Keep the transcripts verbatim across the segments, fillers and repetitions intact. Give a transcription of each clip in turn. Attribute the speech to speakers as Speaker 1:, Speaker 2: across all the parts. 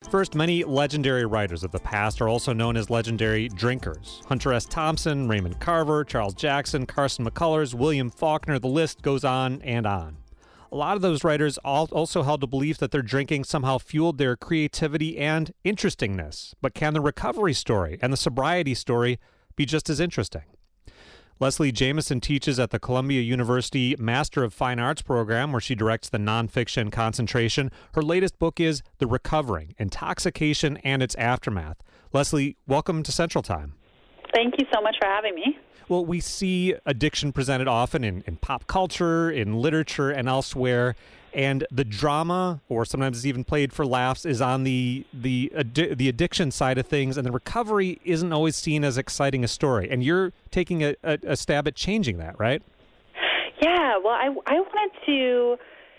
Speaker 1: First, many legendary writers of the past are also known as legendary drinkers. Hunter S. Thompson, Raymond Carver, Charles Jackson, Carson McCullers, William Faulkner, the list goes on and on. A lot of those writers also held the belief that their drinking somehow fueled their creativity and interestingness. But can the recovery story and the sobriety story be just as interesting? Leslie Jamison teaches at the Columbia University Master of Fine Arts program, where she directs the nonfiction concentration. Her latest book is The Recovering: Intoxication and Its Aftermath. Leslie, welcome to Central Time.
Speaker 2: Thank you so much for having me.
Speaker 1: Well, we see addiction presented often in, in pop culture, in literature, and elsewhere. And the drama, or sometimes it's even played for laughs, is on the the addi- the addiction side of things, and the recovery isn't always seen as exciting a story. And you're taking a, a, a stab at changing that, right?
Speaker 2: Yeah, well, I, I wanted to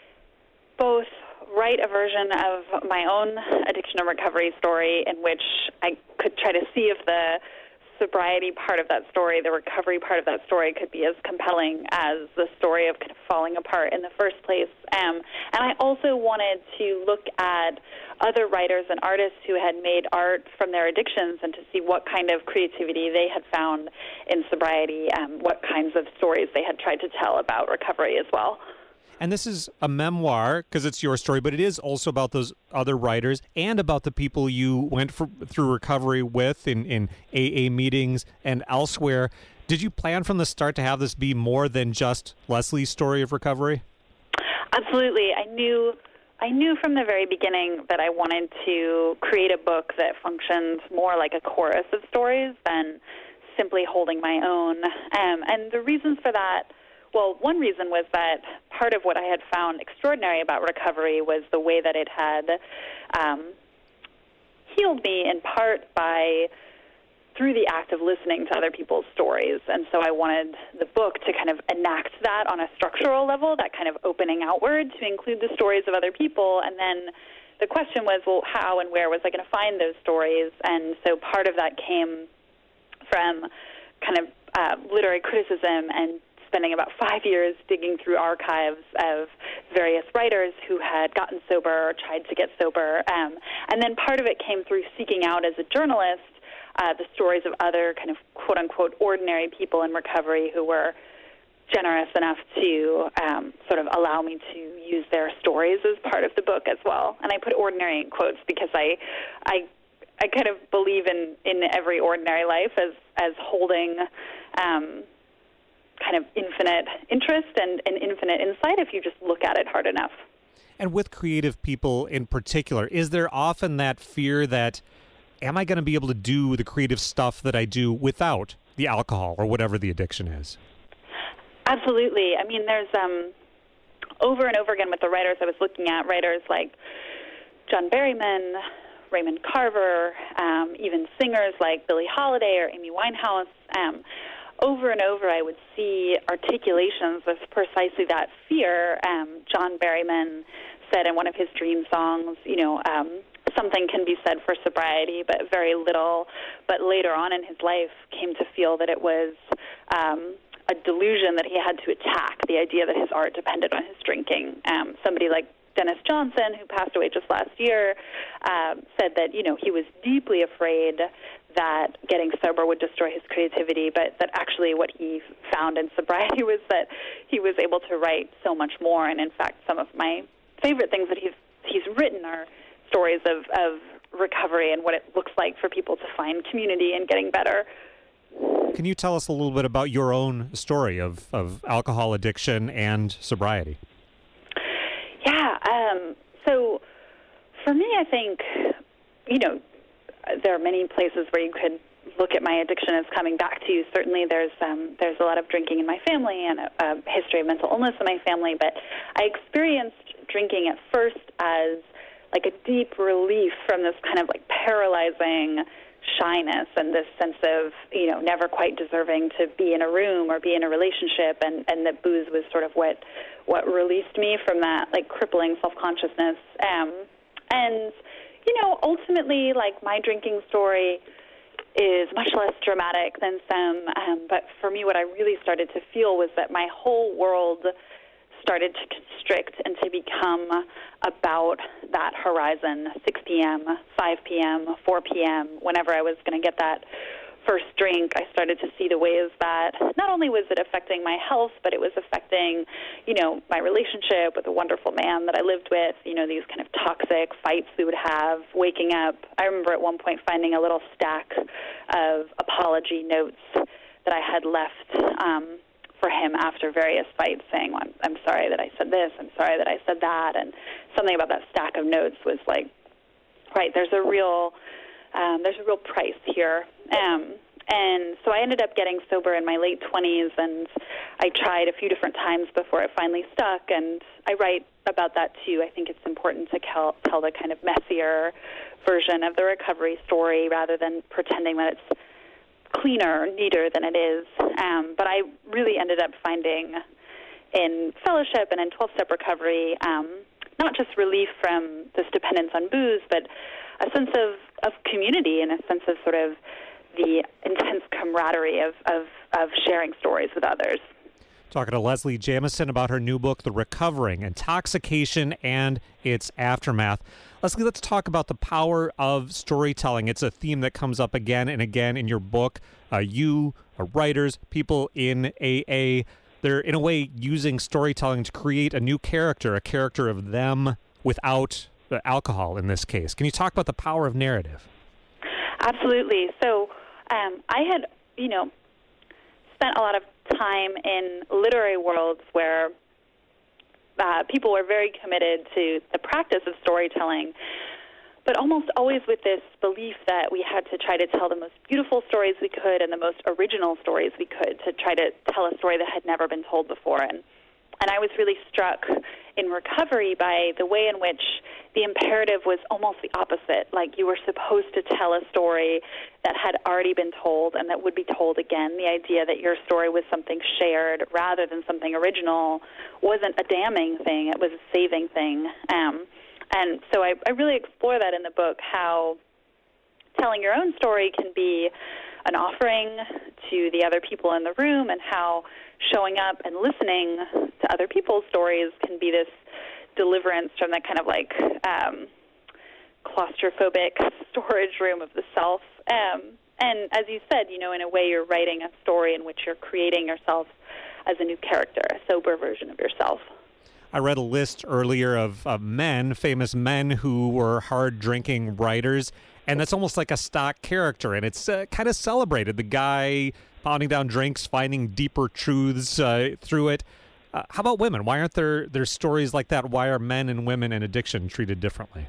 Speaker 2: both write a version of my own addiction and recovery story in which I could try to see if the sobriety part of that story, the recovery part of that story, could be as compelling as the story of kind of falling apart in the first place. Um, and I also wanted to look at other writers and artists who had made art from their addictions and to see what kind of creativity they had found in sobriety, um, what kinds of stories they had tried to tell about recovery as well.
Speaker 1: And this is a memoir because it's your story, but it is also about those other writers and about the people you went for, through recovery with in, in A A meetings and elsewhere. Did you plan from the start to have this be more than just Leslie's story of recovery?
Speaker 2: Absolutely. I knew I knew from the very beginning that I wanted to create a book that functions more like a chorus of stories than simply holding my own. Um, and the reasons for that, well, one reason was that part of what I had found extraordinary about recovery was the way that it had um, healed me in part by through the act of listening to other people's stories. And so I wanted the book to kind of enact that on a structural level, that kind of opening outward to include the stories of other people. And then the question was, well, how and where was I going to find those stories? And so part of that came from kind of uh, literary criticism and spending about five years digging through archives of various writers who had gotten sober or tried to get sober. Um, and then part of it came through seeking out as a journalist uh, the stories of other kind of quote-unquote ordinary people in recovery who were generous enough to um, sort of allow me to use their stories as part of the book as well. And I put ordinary in quotes because I I, I kind of believe in, in every ordinary life as, as holding Um, kind of infinite interest and, and infinite insight if you just look at it hard enough.
Speaker 1: And with creative people in particular, is there often that fear that, am I going to be able to do the creative stuff that I do without the alcohol or whatever the addiction is?
Speaker 2: Absolutely. I mean, there's um, over and over again with the writers I was looking at, writers like John Berryman, Raymond Carver, um, even singers like Billie Holiday or Amy Winehouse. Um, Over and over, I would see articulations of precisely that fear. Um, John Berryman said in one of his dream songs, you know, um, something can be said for sobriety, but very little. But later on in his life, came to feel that it was um, a delusion that he had to attack, the idea that his art depended on his drinking. Um, somebody like Dennis Johnson, who passed away just last year, um, said that, you know, he was deeply afraid that getting sober would destroy his creativity, but that actually what he found in sobriety was that he was able to write so much more. And in fact, some of my favorite things that he's he's written are stories of, of recovery and what it looks like for people to find community and getting better.
Speaker 1: Can you tell us a little bit about your own story of, of alcohol addiction and sobriety?
Speaker 2: Yeah, um, so for me, I think, you know, there are many places where you could look at my addiction as coming back to. Certainly there's um, there's a lot of drinking in my family and a, a history of mental illness in my family, but I experienced drinking at first as like a deep relief from this kind of like paralyzing shyness and this sense of, you know, never quite deserving to be in a room or be in a relationship, and, and that booze was sort of what what released me from that like crippling self-consciousness. Um, and you know, ultimately, like, my drinking story is much less dramatic than some, um, but for me, what I really started to feel was that my whole world started to constrict and to become about that horizon, six p.m., five p.m., four p.m., whenever I was going to get that first drink, I started to see the ways that not only was it affecting my health, but it was affecting, you know, my relationship with a wonderful man that I lived with, you know, these kind of toxic fights we would have, waking up. I remember at one point finding a little stack of apology notes that I had left um, for him after various fights, saying, well, I'm, I'm sorry that I said this, I'm sorry that I said that, and something about that stack of notes was like, right, there's a real... Um, there's a real price here. Um, and so I ended up getting sober in my late twenties, and I tried a few different times before it finally stuck, and I write about that too. I think it's important to tell, tell the kind of messier version of the recovery story rather than pretending that it's cleaner or neater than it is. Um, but I really ended up finding in fellowship and in twelve-step recovery um, not just relief from this dependence on booze, but a sense of, of community and a sense of sort of the intense camaraderie of, of, of sharing stories with others.
Speaker 1: Talking to Leslie Jamison about her new book, The Recovering, Intoxication and Its Aftermath. Leslie, let's talk about the power of storytelling. It's a theme that comes up again and again in your book. Uh, you, uh, writers, people in A A, they're in a way using storytelling to create a new character, a character of them without the alcohol in this case. Can you talk about the power of narrative?
Speaker 2: Absolutely. So um, I had, you know, spent a lot of time in literary worlds where uh, people were very committed to the practice of storytelling, but almost always with this belief that we had to try to tell the most beautiful stories we could and the most original stories we could to try to tell a story that had never been told before. And And I was really struck in recovery by the way in which the imperative was almost the opposite. Like you were supposed to tell a story that had already been told and that would be told again. The idea that your story was something shared rather than something original wasn't a damning thing. It was a saving thing. Um, and so I, I really explore that in the book, how telling your own story can be an offering to the other people in the room, and how showing up and listening to other people's stories can be this deliverance from that kind of like um, claustrophobic storage room of the self. Um, and as you said, you know, in a way you're writing a story in which you're creating yourself as a new character, a sober version of yourself.
Speaker 1: I read a list earlier of, of men, famous men who were hard-drinking writers, and that's almost like a stock character, and it's uh, kind of celebrated. The guy pounding down drinks, finding deeper truths uh, through it. Uh, how about women? Why aren't there, there stories like that? Why are men and women in addiction treated differently?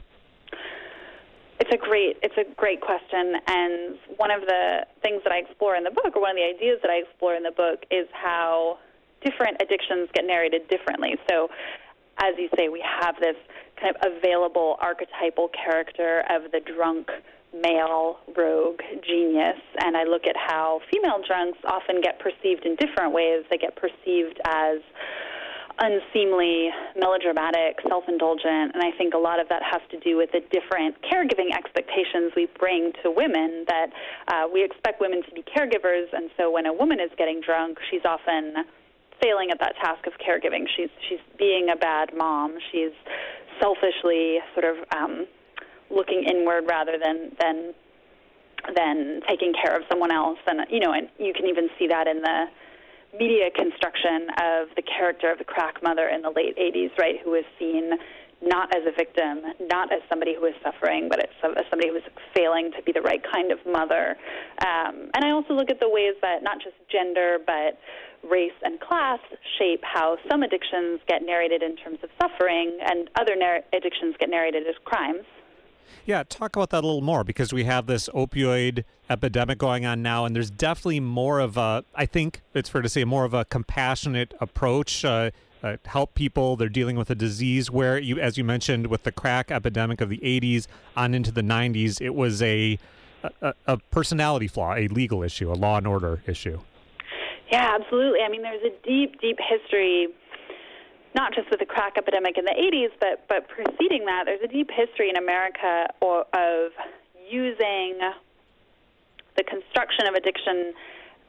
Speaker 2: It's a great, it's a great question, and one of the things that I explore in the book, or one of the ideas that I explore in the book, is how different addictions get narrated differently. So, as you say, we have this kind of available archetypal character of the drunk male rogue genius, and I look at how female drunks often get perceived in different ways. They get perceived as unseemly, melodramatic, self-indulgent, and I think a lot of that has to do with the different caregiving expectations we bring to women, that uh, we expect women to be caregivers, and so when a woman is getting drunk, she's often failing at that task of caregiving. She's she's being a bad mom. She's selfishly sort of um, looking inward rather than than than taking care of someone else. And you know, and you can even see that in the media construction of the character of the crack mother in the late eighties, right? Who is seen not as a victim, not as somebody who is suffering, but as somebody who is failing to be the right kind of mother. Um, and I also look at the ways that not just gender, but race and class shape how some addictions get narrated in terms of suffering and other narr- addictions get narrated as crimes.
Speaker 1: Yeah, talk about that a little more, because we have this opioid epidemic going on now, and there's definitely more of a, I think it's fair to say, more of a compassionate approach, uh, uh, help people. They're dealing with a disease where, you, as you mentioned, with the crack epidemic of the eighties on into the nineties, it was a, a, a personality flaw, a legal issue, a law and order issue.
Speaker 2: Yeah, absolutely. I mean, there's a deep, deep history, not just with the crack epidemic in the eighties, but but preceding that, there's a deep history in America or, of using the construction of addiction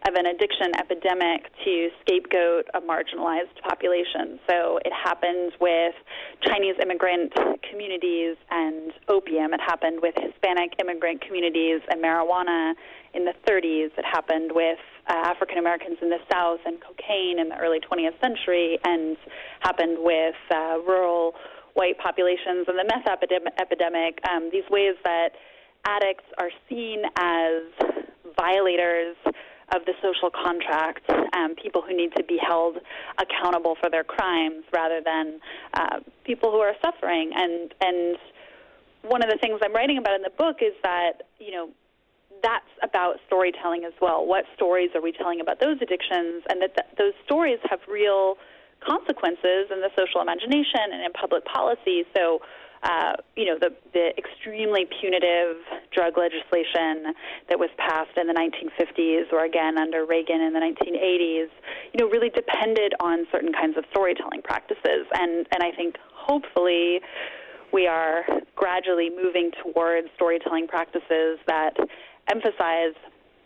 Speaker 2: of an addiction epidemic to scapegoat a marginalized population. So it happened with Chinese immigrant communities and opium. It happened with Hispanic immigrant communities and marijuana in the thirties. It happened with uh, African Americans in the South and cocaine in the early twentieth century, and happened with uh, rural white populations and the meth epidem- epidemic. Um, these ways that addicts are seen as violators of the social contract, um, people who need to be held accountable for their crimes rather than uh, people who are suffering. And and one of the things I'm writing about in the book is that, you know, that's about storytelling as well. What stories are we telling about those addictions? And that th- those stories have real consequences in the social imagination and in public policy. So, uh, you know, the, the extremely punitive drug legislation that was passed in the nineteen fifties or again under Reagan in the nineteen eighties, you know, really depended on certain kinds of storytelling practices. And, and I think hopefully we are gradually moving towards storytelling practices that emphasize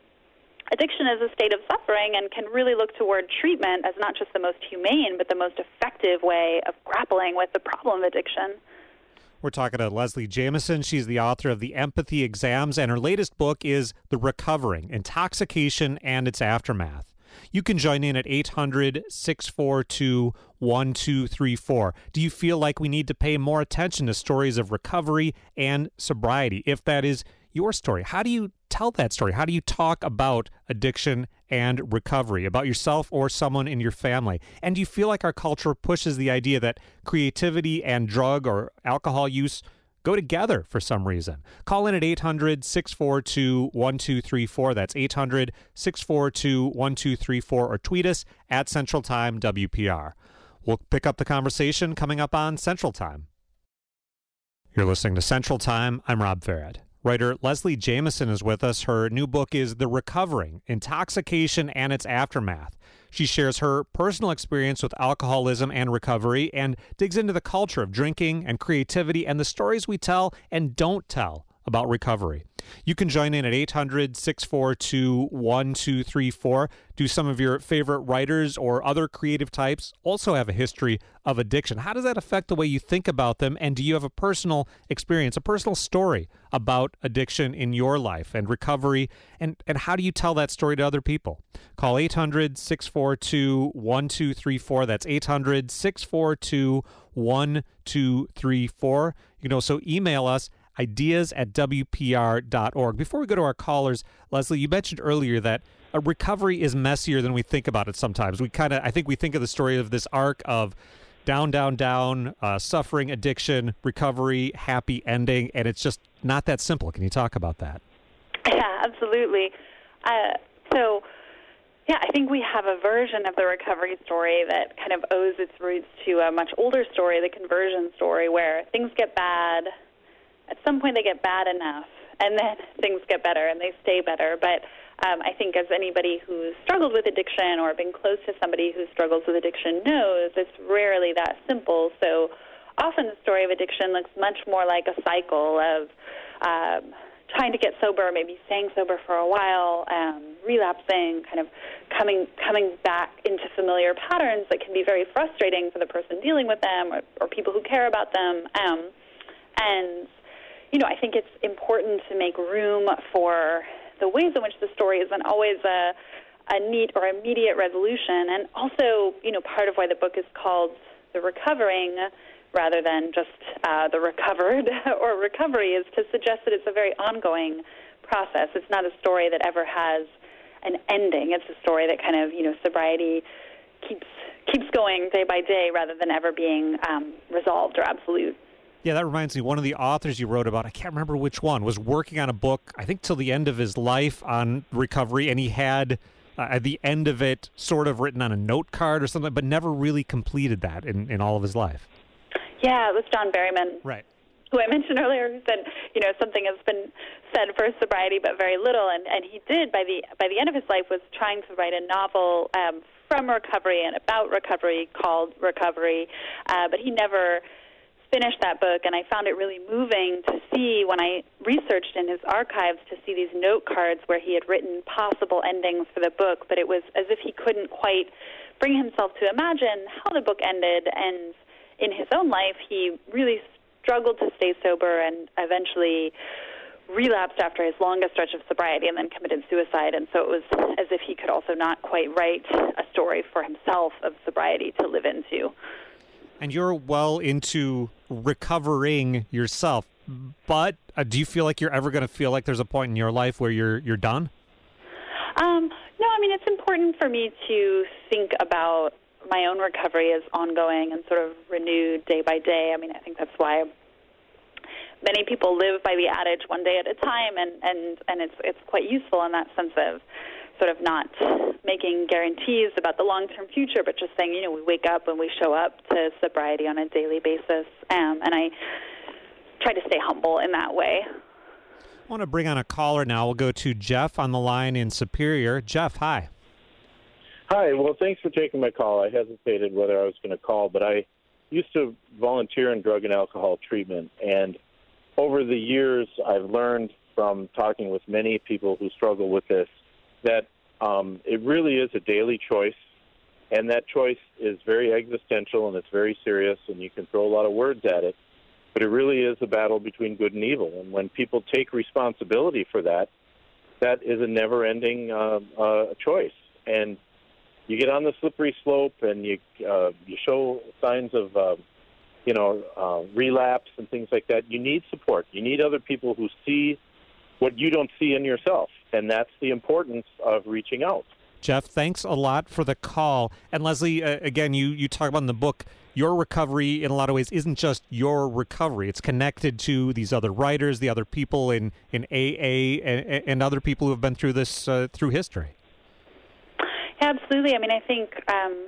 Speaker 2: addiction as a state of suffering and can really look toward treatment as not just the most humane, but the most effective way of grappling with the problem of addiction.
Speaker 1: We're talking to Leslie Jamison. She's the author of The Empathy Exams, and her latest book is The Recovering: Intoxication and Its Aftermath. You can join in at eight hundred, six four two, one two three four. Do you feel like we need to pay more attention to stories of recovery and sobriety? If that is your story, how do you tell that story? How do you talk about addiction and recovery, about yourself or someone in your family? And do you feel like our culture pushes the idea that creativity and drug or alcohol use go together for some reason? Call in at eight hundred, six four two, one two three four. That's eight hundred, six four two, one two three four, or tweet us at Central Time W P R. We'll pick up the conversation coming up on Central Time. You're listening to Central Time. I'm Rob Farad. Writer Leslie Jamison is with us. Her new book is The Recovering: Intoxication and Its Aftermath. She shares her personal experience with alcoholism and recovery and digs into the culture of drinking and creativity and the stories we tell and don't tell about recovery. You can join in at eight hundred, six four two, one two three four. Do some of your favorite writers or other creative types also have a history of addiction? How does that affect the way you think about them? And do you have a personal experience, a personal story about addiction in your life and recovery? And, and how do you tell that story to other people? Call eight hundred, six four two, one two three four. That's eight hundred, six four two, one two three four. You can also email us ideas at W P R dot org. Before we go to our callers, Leslie, you mentioned earlier that a recovery is messier than we think about it sometimes. We kind of, I think we think of the story of this arc of down, down, down, uh, suffering, addiction, recovery, happy ending, and it's just not that simple. Can you talk about that?
Speaker 2: Yeah, absolutely. Uh, so, yeah, I think we have a version of the recovery story that kind of owes its roots to a much older story, the conversion story, where things get bad. At some point they get bad enough, and then things get better, and they stay better. But um, I think as anybody who's struggled with addiction or been close to somebody who struggles with addiction knows, it's rarely that simple. So often the story of addiction looks much more like a cycle of um, trying to get sober, maybe staying sober for a while, um, relapsing, kind of coming coming back into familiar patterns that can be very frustrating for the person dealing with them or, or people who care about them. Um, and You know, I think it's important to make room for the ways in which the story isn't always a, a neat or immediate resolution. And also, you know, part of why the book is called The Recovering rather than just uh, The Recovered or Recovery is to suggest that it's a very ongoing process. It's not a story that ever has an ending. It's a story that kind of, you know, sobriety keeps keeps going day by day rather than ever being um, resolved or absolute.
Speaker 1: Yeah, that reminds me, one of the authors you wrote about, I can't remember which one, was working on a book, I think till the end of his life on recovery, and he had uh, at the end of it sort of written on a note card or something, but never really completed that in, in all of his life.
Speaker 2: Yeah, it was John Berryman.
Speaker 1: Right.
Speaker 2: Who I mentioned earlier, who said, you know, something has been said for sobriety but very little, and, and he did, by the by the end of his life, was trying to write a novel um, from recovery and about recovery called Recovery, uh, but he never finished that book, and I found it really moving to see when I researched in his archives to see these note cards where he had written possible endings for the book, but it was as if he couldn't quite bring himself to imagine how the book ended, and in his own life, he really struggled to stay sober and eventually relapsed after his longest stretch of sobriety and then committed suicide. And so it was as if he could also not quite write a story for himself of sobriety to live into.
Speaker 1: And you're well into recovering yourself, but uh, do you feel like you're ever going to feel like there's a point in your life where you're you're done?
Speaker 2: Um, no, I mean, it's important for me to think about my own recovery as ongoing and sort of renewed day by day. I mean, I think that's why many people live by the adage one day at a time, and, and, and it's it's quite useful in that sense of sort of not making guarantees about the long-term future, but just saying, you know, we wake up and we show up to sobriety on a daily basis, um, and I try to stay humble in that way.
Speaker 1: I want to bring on a caller now. We'll go to Jeff on the line in Superior. Jeff, hi.
Speaker 3: Hi. Well, thanks for taking my call. I hesitated whether I was going to call, but I used to volunteer in drug and alcohol treatment, and over the years I've learned from talking with many people who struggle with this that um, it really is a daily choice, and that choice is very existential and it's very serious, and you can throw a lot of words at it, but it really is a battle between good and evil. And when people take responsibility for that, that is a never-ending uh, uh, choice. And you get on the slippery slope, and you uh, you show signs of, uh, you know, uh, relapse and things like that. You need support. You need other people who see what you don't see in yourself, and that's the importance of reaching out.
Speaker 1: Jeff, thanks a lot for the call. And Leslie, uh, again, you, you talk about in the book, your recovery in a lot of ways isn't just your recovery. It's connected to these other writers, the other people in, in A A, and, and other people who have been through this uh, through history.
Speaker 2: Yeah, absolutely. I mean, I think um,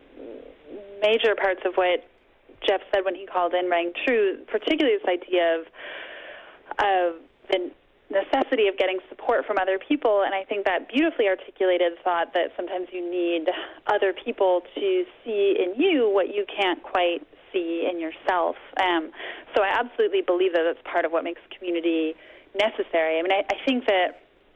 Speaker 2: major parts of what Jeff said when he called in rang true, particularly this idea of, of the necessity of getting support from other people, and I think that beautifully articulated thought that sometimes you need other people to see in you what you can't quite see in yourself. Um, so I absolutely believe that that's part of what makes community necessary. I mean, I, I think that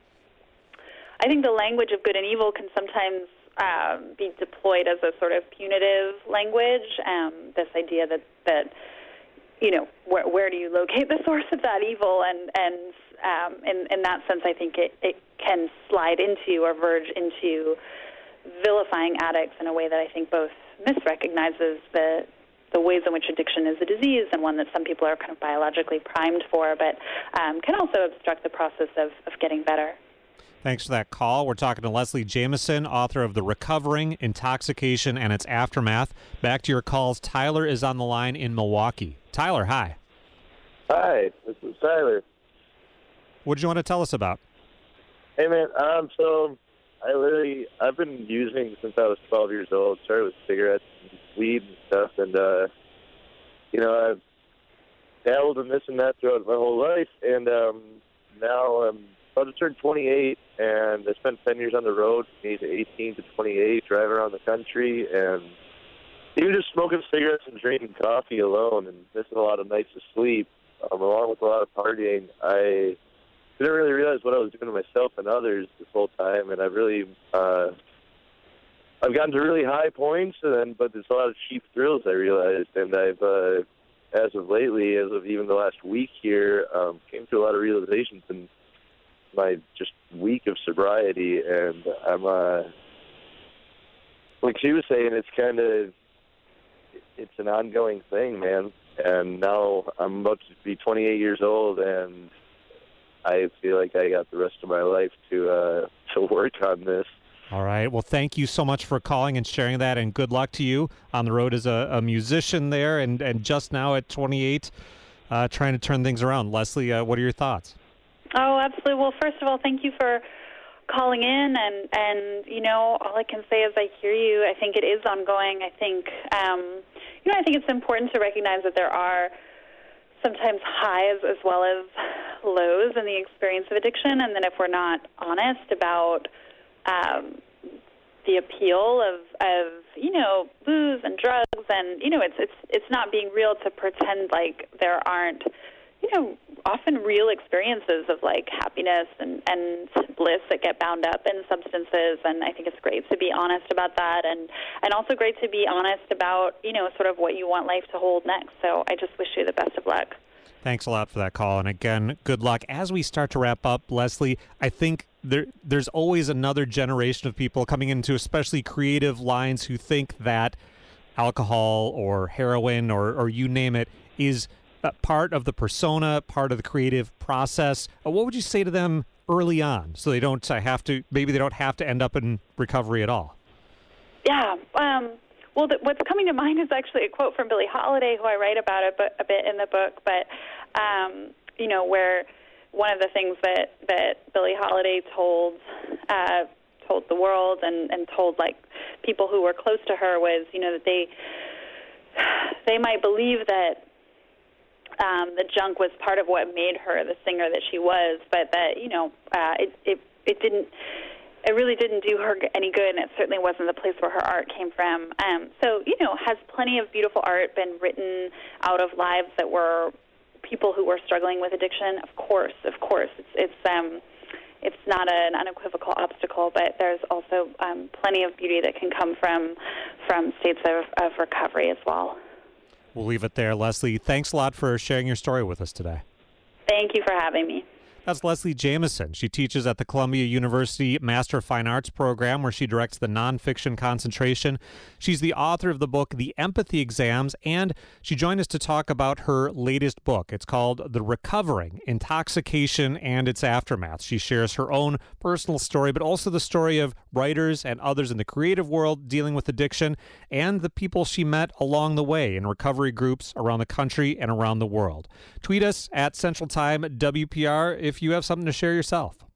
Speaker 2: I think the language of good and evil can sometimes um, be deployed as a sort of punitive language. Um, this idea that that you know, where, where do you locate the source of that evil? And, and um, in, in that sense, I think it, it can slide into or verge into vilifying addicts in a way that I think both misrecognizes the the ways in which addiction is a disease and one that some people are kind of biologically primed for, but um, can also obstruct the process of, of getting better.
Speaker 1: Thanks for that call. We're talking to Leslie Jamison, author of The Recovering, Intoxication, and Its Aftermath. Back to your calls. Tyler is on the line in Milwaukee. Tyler, hi.
Speaker 4: Hi, this is Tyler.
Speaker 1: What did you want to tell us about?
Speaker 4: Hey, man, um, so I literally, I've been using since I was twelve years old, started with cigarettes and weed and stuff, and, uh, you know, I've dabbled in this and that throughout my whole life, and um, now I'm about to turn twenty-eight, and I spent ten years on the road from age eighteen to twenty-eight, driving around the country, and even just smoking cigarettes and drinking coffee alone and missing a lot of nights of sleep, um, along with a lot of partying, I didn't really realize what I was doing to myself and others this whole time, and I've really, uh, I've gotten to really high points, and then, but there's a lot of cheap thrills, I realized, and I've, uh, as of lately, as of even the last week here, um, came to a lot of realizations in my just week of sobriety, and I'm, uh, like she was saying, it's kind of, it's an ongoing thing, man, and now I'm about to be twenty-eight years old, and I feel like I got the rest of my life to uh, to work on this.
Speaker 1: All right. Well, thank you so much for calling and sharing that, and good luck to you on the road as a, a musician there, and, and just now at twenty-eight, uh, trying to turn things around. Leslie, uh, what are your thoughts?
Speaker 2: Oh, absolutely. Well, first of all, thank you for calling in, and, and you know, all I can say is I hear you. I think it is ongoing. I think, um, you know, I think it's important to recognize that there are sometimes highs as well as lows in the experience of addiction, and that if we're not honest about um, the appeal of, of, you know, booze and drugs, and, you know, it's it's it's not being real to pretend like there aren't, you know, often real experiences of, like, happiness and, and bliss that get bound up in substances, and I think it's great to be honest about that, and, and also great to be honest about, you know, sort of what you want life to hold next. So I just wish you the best of luck.
Speaker 1: Thanks a lot for that call, and again, good luck. As we start to wrap up, Leslie, I think there there's always another generation of people coming into especially creative lines who think that alcohol or heroin or, or you name it is part of the persona, part of the creative process. What would you say to them early on so they don't have to, maybe they don't have to end up in recovery at all?
Speaker 2: Yeah, um, well, the, what's coming to mind is actually a quote from Billie Holiday, who I write about a, bu- a bit in the book, but, um, you know, where one of the things that, that Billie Holiday told uh, told the world and, and told, like, people who were close to her was, you know, that they they might believe that um, the junk was part of what made her the singer that she was, but that, you know, uh, it, it, it didn't... It really didn't do her any good, and it certainly wasn't the place where her art came from. Um, so, you know, has plenty of beautiful art been written out of lives that were people who were struggling with addiction? Of course, of course. It's it's um, it's not an unequivocal obstacle, but there's also um, plenty of beauty that can come from from states of, of recovery as well.
Speaker 1: We'll leave it there. Leslie, thanks a lot for sharing your story with us today.
Speaker 2: Thank you for having me.
Speaker 1: That's Leslie Jamison. She teaches at the Columbia University Master of Fine Arts program, where she directs the nonfiction concentration. She's the author of the book The Empathy Exams, and she joined us to talk about her latest book. It's called The Recovering: Intoxication and Its Aftermath. She shares her own personal story, but also the story of writers and others in the creative world dealing with addiction, and the people she met along the way in recovery groups around the country and around the world. Tweet us at Central Time W P R if you have something to share yourself.